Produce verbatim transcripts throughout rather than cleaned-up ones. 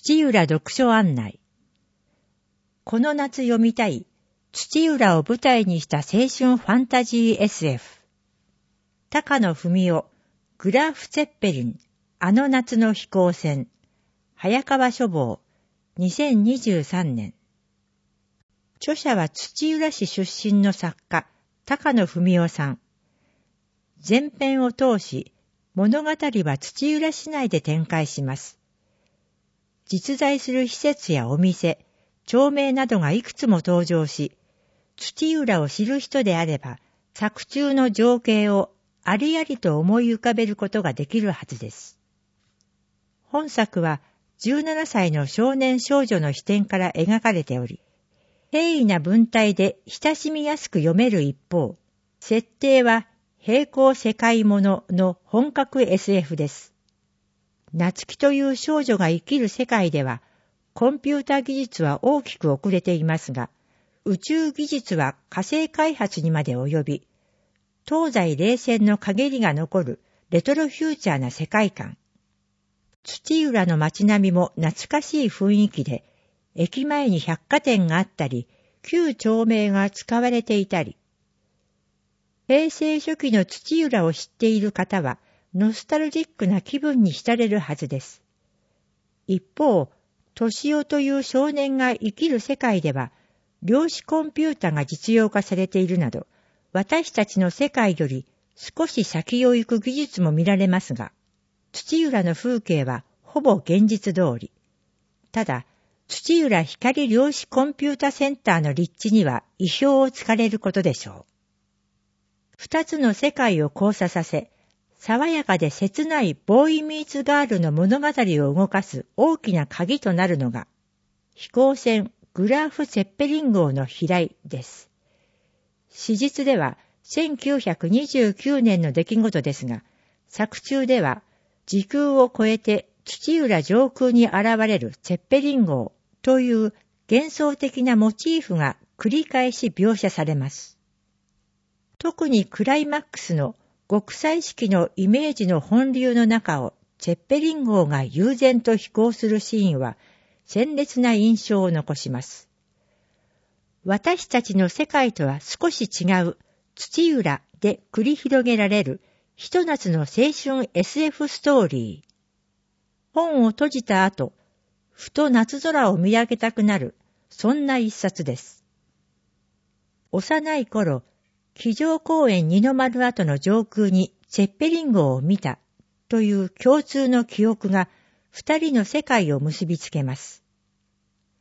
土浦読書案内。この夏読みたい土浦を舞台にした青春ファンタジー エスエフ。高野文夫、グラフ・ツェッペリン、あの夏の飛行船、早川書房、にせんにじゅうさんねん。著者は土浦市出身の作家、高野文夫さん。前編を通し、物語は土浦市内で展開します。実在する施設やお店、町名などがいくつも登場し、土浦を知る人であれば、作中の情景をありありと思い浮かべることができるはずです。本作はじゅうななさいの少年少女の視点から描かれており、平易な文体で親しみやすく読める一方、設定は平行世界ものの本格 エスエフ です。夏希という少女が生きる世界では、コンピュータ技術は大きく遅れていますが、宇宙技術は火星開発にまで及び、東西冷戦の陰りが残るレトロフューチャーな世界観。土浦の街並みも懐かしい雰囲気で、駅前に百貨店があったり、旧町名が使われていたり、平成初期の土浦を知っている方は、ノスタルジックな気分に浸れるはずです。一方、敏夫という少年が生きる世界では、量子コンピュータが実用化されているなど、私たちの世界より少し先を行く技術も見られますが、土浦の風景はほぼ現実通り。ただ、土浦光量子コンピュータセンターの立地には意表をつかれることでしょう。二つの世界を交差させ、爽やかで切ないボーイミーツガールの物語を動かす大きな鍵となるのが、飛行船グラーフ・ツェッペリン号の飛来です。史実ではせんきゅうひゃくにじゅうきゅうねんの出来事ですが、作中では時空を超えて土浦上空に現れるツェッペリン号という幻想的なモチーフが繰り返し描写されます。特にクライマックスの極彩色のイメージの本流の中をツェッペリン号が悠然と飛行するシーンは鮮烈な印象を残します。私たちの世界とは少し違う土浦で繰り広げられるひと夏の青春 エスエフ ストーリー。本を閉じた後、ふと夏空を見上げたくなる、そんな一冊です。幼い頃、机上公園二の丸跡の上空にツェッペリン号を見たという共通の記憶が二人の世界を結びつけます。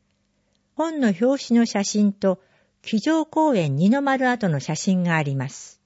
本の表紙の写真と机上公園二の丸跡の写真があります。